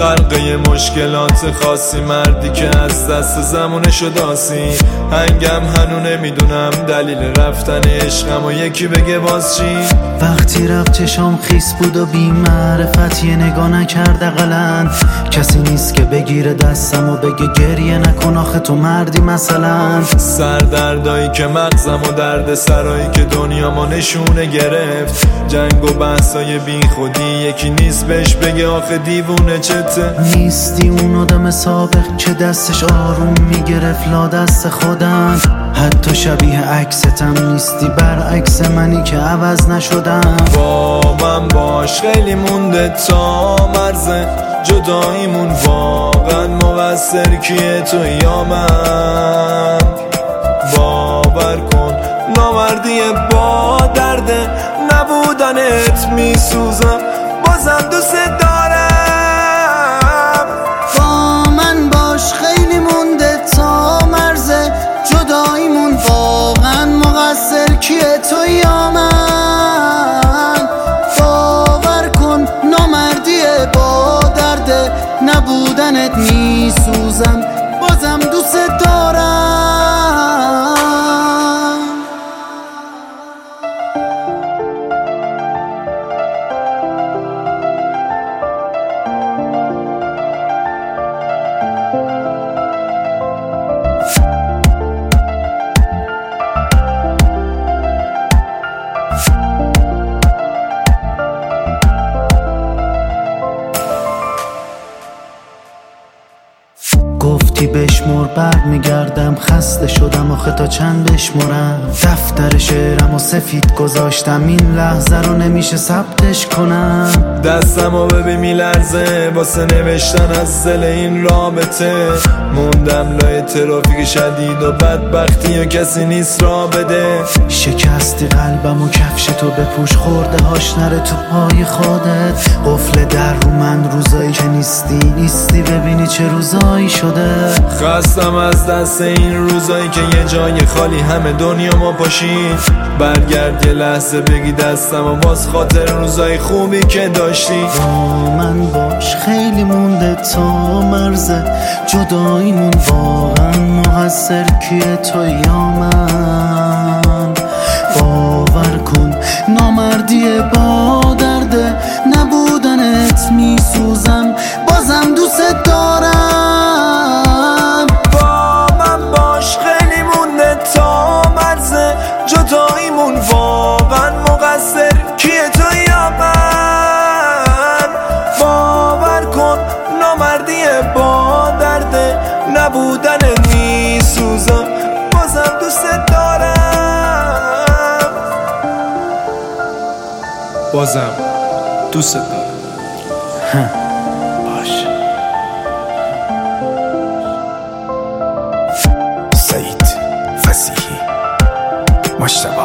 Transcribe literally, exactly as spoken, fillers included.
غرقه مشکلات خاصی، مردی که از دست زمونشو داسی. هنگم هنو نمیدونم دلیل رفتن عشقم و یکی بگه باز چی. وقتی رفت چشام خیس بود و بی معرفت، یه نگاه نکرد اقلن. کسی نیست که بگیره دستم و بگه گریه نکن آخه تو مردی مثلا. سردردایی که مغزم و درد سرایی که دنیا ما نشونه گرفت. جنگ و بحثای بی خودی، یکی نیست بهش بگه آخه دیوونه چته. نیستی اون آدم سابق که دستش آروم میگرفت لا دست خودم. حتی شبیه عکستم نیستی، برعکس منی که عوض نشدم. با من باش خیلی مونده تا مرز جداییمون، واقعا مقصر کیه تو یا من؟ باور کن نامردی با درده، نبودنت میسوزم بازم دوست دارم. با من باش خیلی مونده تا مرز جداییمون، واقعا مقصر کیه تو یا من؟ باور کن نامردی با درده، نبودنت میسوزم بازم دوست دارم. گفتی بشمر بر میگردم، خسته شدم آخه تا چند بشمرم. دفتر شعرم و سفید گذاشتم، این لحظه رو نمیشه ثبتش کنم. دستم رو ببین میلرزه واسه نوشتن از دل این رابطه. موندم لای ترافیک شدید و بدبختی و کسی نیست را بده. شکستی قلبم و کفش تو بپوش، خورده هاش نره تو پای خودت. قفل در رو من روزایی که نیستی نیستی، ببینی چه روزایی شده. خستم از دست این روزایی که یه جای خالی همه دنیا ما پاشید. برگرد یه لحظه بگی دستم و باز خاطر روزای خوبی که داشتی. با من باش خیلی مونده تا مرز جداییمون، واقعا مقصر کیه تو یا من؟ باور کن نامردی با درده، نبودنت میسوزم بازم دوست دارم. با من باش خیلی مونده تا مرز جداییمون، واقعا مقصر کیه تو یا من؟ باور کن نامردی با درده، نبودنت میسوزم بازم دوست دارم. بازم دوست دارم. باش سعید فصیحی مجتبی.